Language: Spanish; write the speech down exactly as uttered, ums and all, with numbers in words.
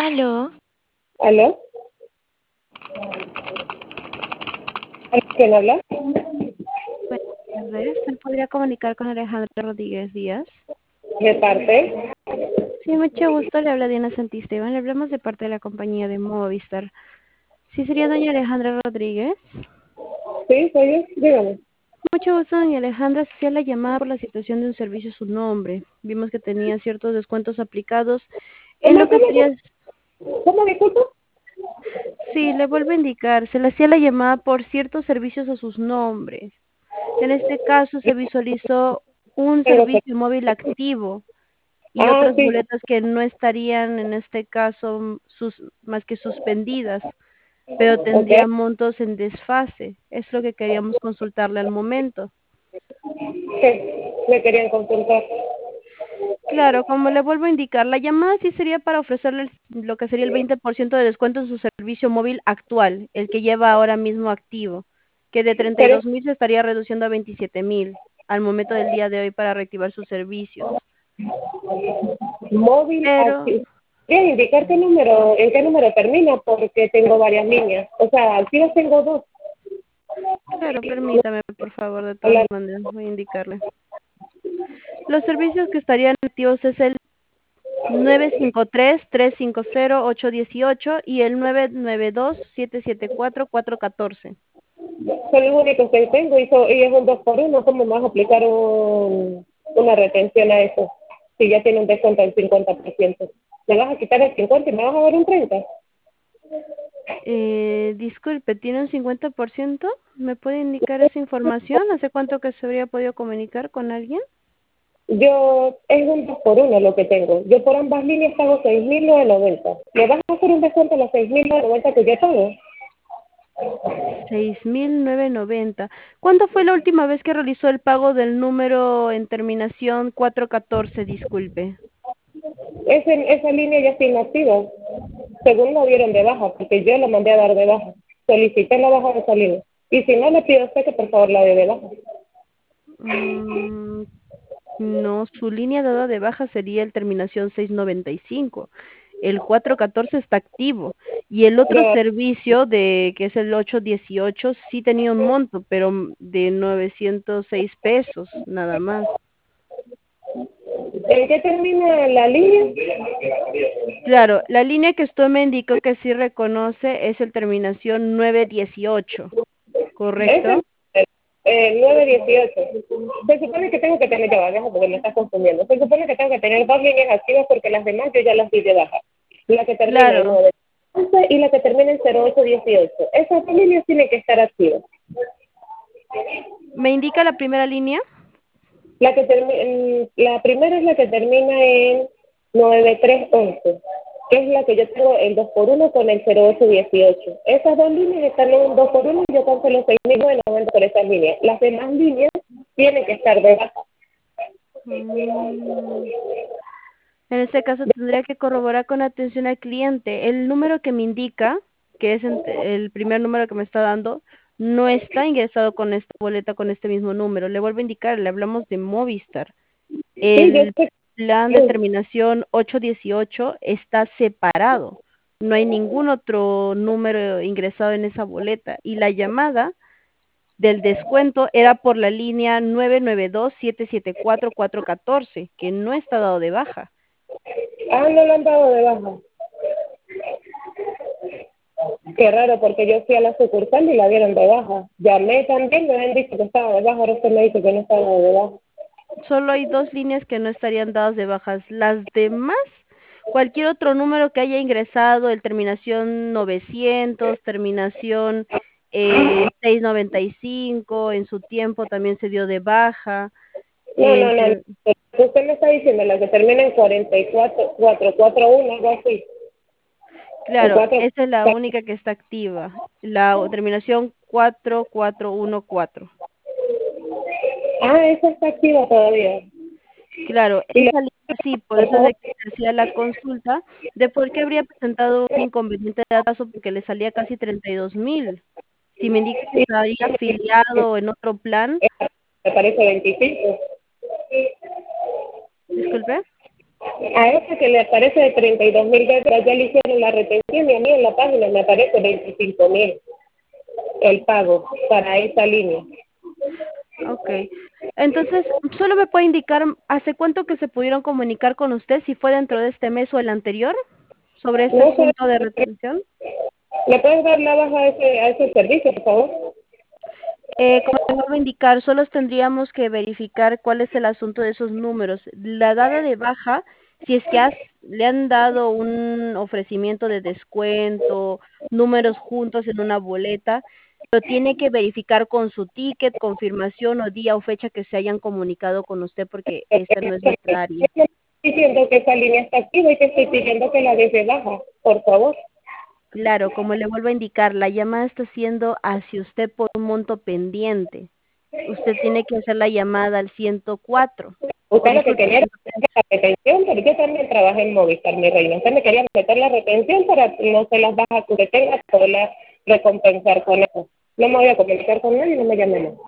Aló, ¿Aló? ¿Quién habla? buenas tardes. ¿Me podría comunicar con Alejandra Rodríguez Díaz? ¿De parte? Sí, mucho gusto. Le habla Diana Santisteban. Le hablamos de parte de la compañía de Movistar. ¿Sí sería doña Alejandra Rodríguez? Sí, soy yo. Dígame. Mucho gusto, doña Alejandra. Se hacía la llamada por la situación de un servicio a su nombre. Vimos que tenía ciertos descuentos aplicados en lo ¿Cómo, que cómo, sería... cómo, disculpa? Sí, le vuelvo a indicar. Se le hacía la llamada por ciertos servicios a sus nombres. En este caso se visualizó un Tengo que... servicio móvil activo y Ah, otras sí. boletas que no estarían en este caso sus, más que suspendidas, pero Ok. tendrían montos en desfase. Es lo que queríamos consultarle al momento. ¿Qué? Me querían consultar. Claro, como le vuelvo a indicar, la llamada sí sería para ofrecerle el- lo que sería el veinte por ciento de descuento en su servicio móvil actual, el que lleva ahora mismo activo, que de treinta y Pero dos mil se estaría reduciendo a veintisiete mil al momento del día de hoy para reactivar sus servicios. móvil Pero aquí. ¿Quieres indicar qué número, en qué número termina? Porque tengo varias líneas. O sea, aquí las tengo dos. claro, permítame, por favor, de todas La- maneras, voy a indicarle. Los servicios que estarían activos es el nueve cinco tres, tres cinco cero, ocho uno ocho y el nueve nueve dos, siete siete cuatro, cuatro uno cuatro. Son los únicos que tengo y, so- y es un dos por uno. ¿Cómo me vas a aplicar un, una retención a eso? Si ya tiene un descuento del cincuenta por ciento. ¿Me vas a quitar el cincuenta y me vas a dar un treinta? Eh, disculpe, ¿tiene un cincuenta por ciento? ¿Me puede indicar esa información? ¿Hace cuánto que se habría podido comunicar con alguien? Yo, es un dos por uno lo que tengo. Yo por ambas líneas pago seis mil noventa. ¿Me vas a hacer un descuento a los seis mil noventa que yo pago? seis mil novecientos noventa. ¿Cuándo fue la última vez que realizó el pago del número en terminación cuatro uno cuatro? Disculpe. Ese, esa línea ya está inactiva. Según lo dieron de baja, porque yo la mandé a dar de baja. Solicité la baja de esa línea. Y si no, le pido a usted que por favor la dé de baja. Mm, no, su línea dada de baja sería el terminación seiscientos noventa y cinco. El cuatro uno cuatro está activo. Y el otro Yo, servicio de que es el ocho dieciocho sí tenía un monto, pero mm, de novecientos seis pesos, nada más. ¿en qué termina la línea? Claro, la línea que usted me indicó que sí reconoce es el terminación nueve dieciocho, Ese ¿correcto? eh, nueve dieciocho. Se supone que tengo que tener, ya va, deja porque me estás confundiendo. Se supone que tengo que tener dos líneas activas porque las demás yo ya las di de baja. La que termina en Claro, nueve once y la que termina en cero ocho dieciocho. Esas dos líneas tienen que estar activas. ¿me indica la primera línea? La que termi- la primera es la que termina en nueve tres once, que es la que yo tengo el dos por uno con el cero ocho dieciocho. Esas dos líneas están en un dos por uno y yo cancelo seis mil noventa por esas líneas. Las demás líneas tienen que estar de baja. Mm, En este caso tendría que corroborar con atención al cliente. El número que me indica, que es ent- el primer número que me está dando, no está ingresado con esta boleta con este mismo número. Le vuelvo a indicar, le hablamos de Movistar. Sí, yo El sé. plan de terminación ocho dieciocho está separado. No hay ningún otro número ingresado en esa boleta. Y la llamada del descuento era por la línea nueve nueve dos, siete siete cuatro, cuatro uno cuatro, que no está dado de baja. Ah, no lo han dado de baja. Qué raro, porque yo fui a la sucursal y la dieron de baja. Llamé también, me han dicho que estaba de baja, ahora usted me dice que no estaba de baja. Solo hay dos líneas que no estarían dadas de bajas. Las demás, cualquier otro número que haya ingresado, el terminación novecientos, terminación eh, seiscientos noventa y cinco, en su tiempo también se dio de baja. No, no, El no, no. ter- Usted me está diciendo la que termina en cuarenta y cuatro, cuatro cuatro uno, algo así. O claro, cuatro. esa es la única que está activa. La o- terminación cuatro cuatro uno cuatro. Ah, esa está activa todavía. Claro, Y la, esa línea sí, por por eso es favor, de que se hacía la consulta de por qué habría presentado un inconveniente de atraso porque le salía casi treinta y dos mil. Si me indica que estaría afiliado en otro plan, me parece veinticinco. disculpe. A ese que le aparece de treinta y dos mil dólares, ya le hicieron la retención y a mí en la página me aparece veinticinco mil el pago para esa línea. Ok. Entonces, ¿solo me puede indicar hace cuánto que se pudieron comunicar con usted, si fue dentro de este mes o el anterior, sobre este No sé, asunto de retención? ¿le puedes dar la baja a ese, a ese servicio, por favor? Eh, como le vuelvo a indicar, solo tendríamos que verificar cuál es el asunto de esos números. La dada de baja, si es que has, le han dado un ofrecimiento de descuento, números juntos en una boleta, lo tiene que verificar con su ticket, confirmación o día o fecha que se hayan comunicado con usted, porque esta no es nuestra área. Estoy diciendo que esa línea está activa y que estoy pidiendo que la des de baja, por favor. Claro, como le vuelvo a indicar, la llamada está siendo hacia usted por un monto pendiente. Usted tiene que hacer la llamada al ciento cuatro. O Usted lo que disculpe, quería era ciento tres. meter la retención, pero yo también trabajé en Movistar, mi reina. Usted me quería meter la retención para no se las bajas que usted tenga, poderla recompensar con eso. No me voy a comunicar con nadie y no me llame más.